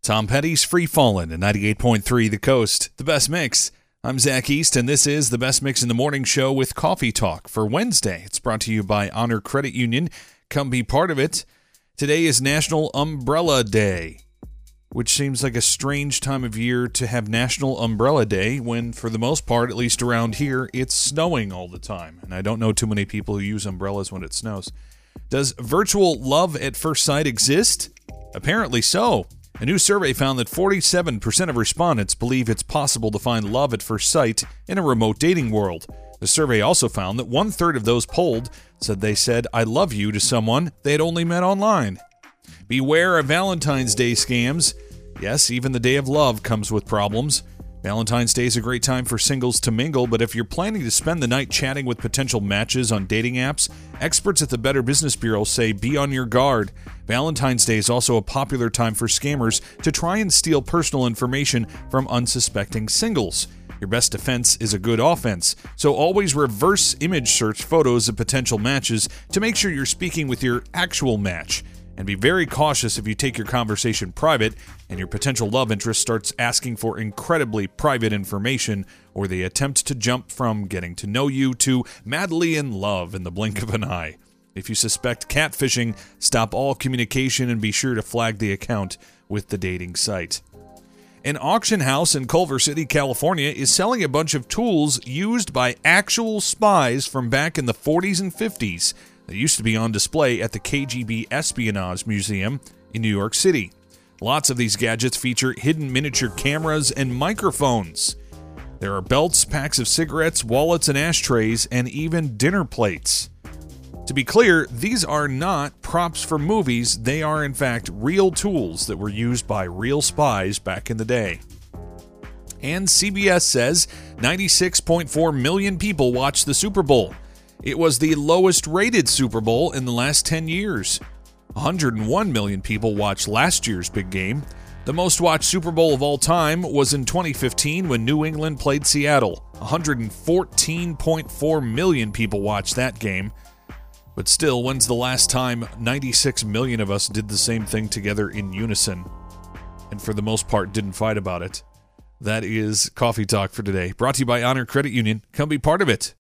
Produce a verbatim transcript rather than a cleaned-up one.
Tom Petty's Free Fallin' at ninety-eight point three The Coast, the best mix. I'm Zach East, and this is the Best Mix in the Morning Show with Coffee Talk for Wednesday. It's brought to you by Honor Credit Union. Come be part of it. Today is National Umbrella Day, which seems like a strange time of year to have National Umbrella Day when, for the most part, at least around here, it's snowing all the time. And I don't know too many people who use umbrellas when it snows. Does virtual love at first sight exist? Apparently so. A new survey found that forty-seven percent of respondents believe it's possible to find love at first sight in a remote dating world. The survey also found that one-third of those polled said they said, "I love you" to someone they had only met online. Beware of Valentine's Day scams. Yes, even the day of love comes with problems. Valentine's Day is a great time for singles to mingle, but if you're planning to spend the night chatting with potential matches on dating apps, experts at the Better Business Bureau say be on your guard. Valentine's Day is also a popular time for scammers to try and steal personal information from unsuspecting singles. Your best defense is a good offense, so always reverse image search photos of potential matches to make sure you're speaking with your actual match. And be very cautious if you take your conversation private and your potential love interest starts asking for incredibly private information, or they attempt to jump from getting to know you to madly in love in the blink of an eye. If you suspect catfishing, stop all communication and be sure to flag the account with the dating site. An auction house in Culver City, California is selling a bunch of tools used by actual spies from back in the forties and fifties. They used to be on display at the K G B Espionage Museum in New York City. Lots of these gadgets feature hidden miniature cameras and microphones. There are belts, packs of cigarettes, wallets and ashtrays, and even dinner plates. To be clear, these are not props for movies. They are, in fact, real tools that were used by real spies back in the day. And C B S says ninety-six point four million people watched the Super Bowl. It was the lowest rated Super Bowl in the last ten years. one hundred one million people watched last year's big game. The most watched Super Bowl of all time was in twenty fifteen when New England played Seattle. one hundred fourteen point four million people watched that game. But still, when's the last time ninety-six million of us did the same thing together in unison? And for the most part, didn't fight about it. That is Coffee Talk for today. Brought to you by Honor Credit Union. Come be part of it.